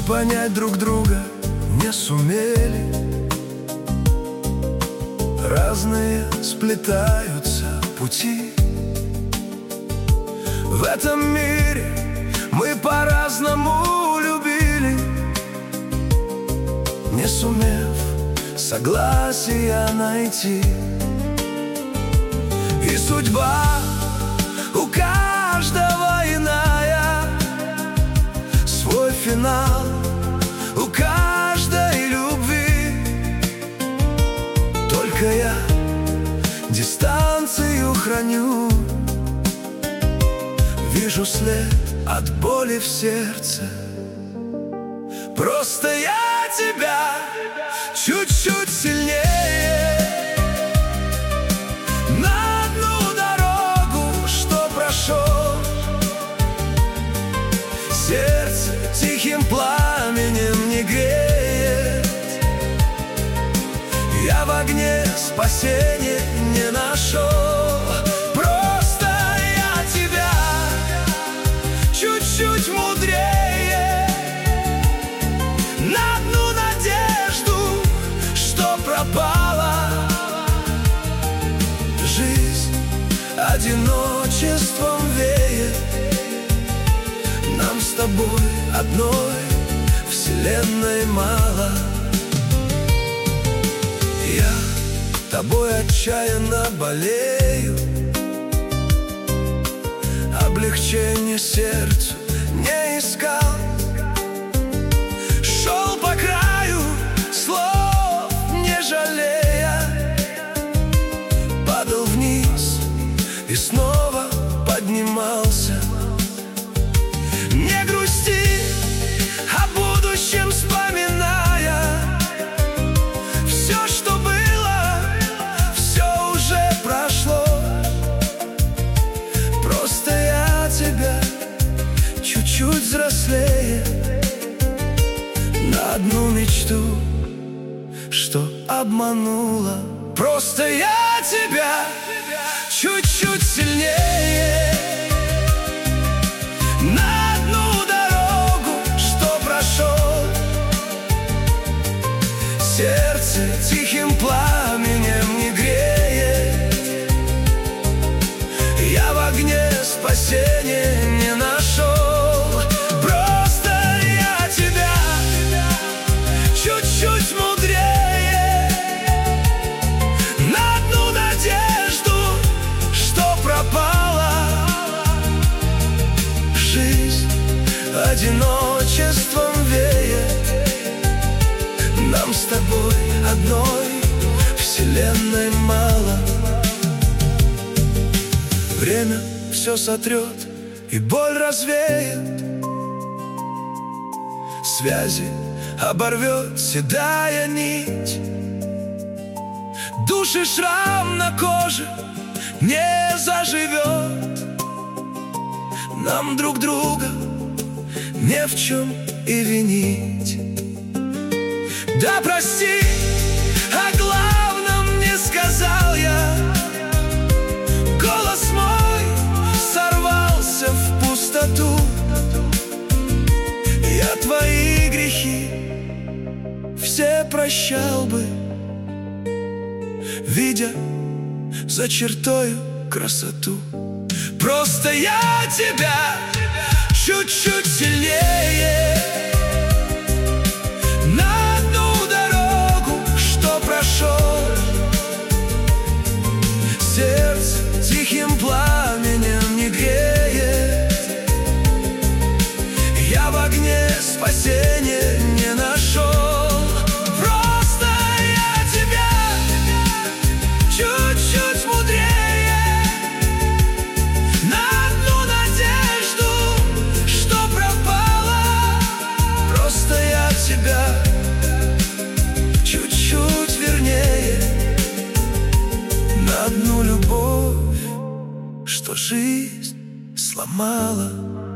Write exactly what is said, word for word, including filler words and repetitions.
понять друг друга не сумели. Разные сплетаются пути. В этом мире мы по-разному любили, не сумев согласия найти. И судьба у каждого иная, свой финал у каждой любви. Только я дистанцию храню, вижу след от боли в сердце. Просто я тебя чуть-чуть сильнее на одну дорогу, что прошел. Сердце тихим пламенем не греет. Я в огне спасения не нашел. Просто я тебя чуть-чуть мудрее на одну надежду, что пропала. Жизнь одиночеством веет. Нам с тобой одной вселенной мало. Я тобой отчаянно болею, облегчение сердцу не искал. Шел по краю, слов не жалея, падал вниз и снова поднимался. Не грусти, о будущем вспоминая. Все, что было, все уже прошло. Просто я тебя чуть-чуть взрослее на одну мечту, что обманула. Просто я тебя чуть-чуть сильнее на одну дорогу, что прошел. Сердце тихим пламенем не греет. Я в огне спасения не нашел. Просто я тебя чуть-чуть мудрее на одну надежду, что пропала. Жизнь одиночеством веет. Нам с тобой одной вселенной мало. Время все сотрет и боль развеет. Связи оборвет седая нить. Души шрам на коже не заживет. Нам друг друга не в чем и винить. Да прости, о главном не сказал я. Голос мой сорвался в пустоту. Я твои грехи все прощал бы, видя за чертою красоту. Просто я тебя чуть-чуть сильнее на одну дорогу, что прошел. Сердце тихим пламенем не греет. Я в огне спасения не нашел. Просто я тебя чуть-чуть мудрее на одну надежду, что пропала. Просто я тебя чуть-чуть вернее на одну любовь, что жизнь сломала.